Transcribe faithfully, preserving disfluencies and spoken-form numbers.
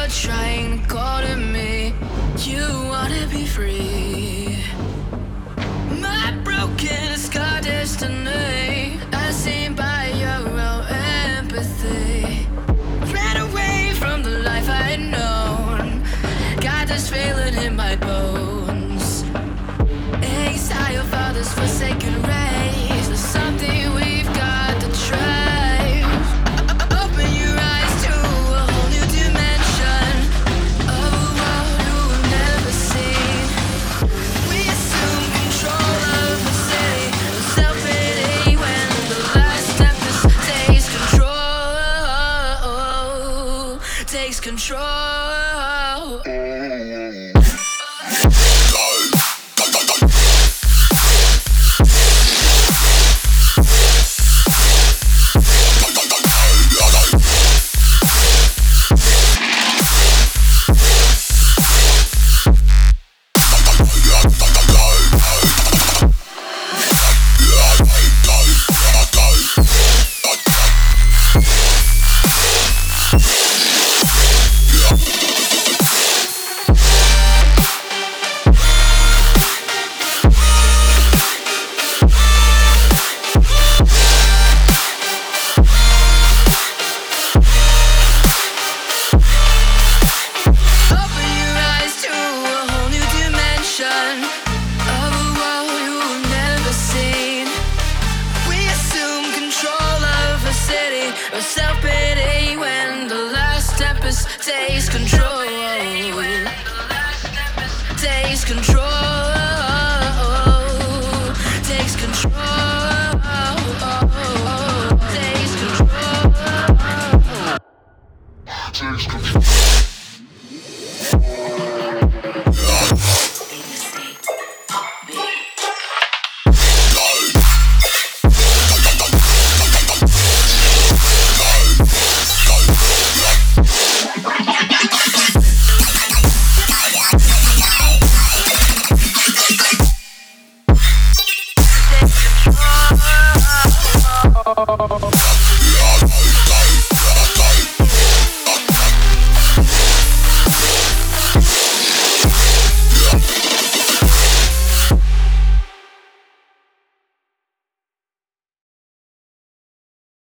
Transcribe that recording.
you're trying to call to me. You wanna be free. My broken, scarred destiny, I seen by your own empathy. Ran away from the life I'd known. Got this feeling in my bones. Exile for this forsaken race. There's something we've got to try. Open your eyes to a whole new dimension of a world you've never seen. We assume control of the city, self-pity when the last tempest takes control, takes control. Self-pity when the last tempest takes control, takes control.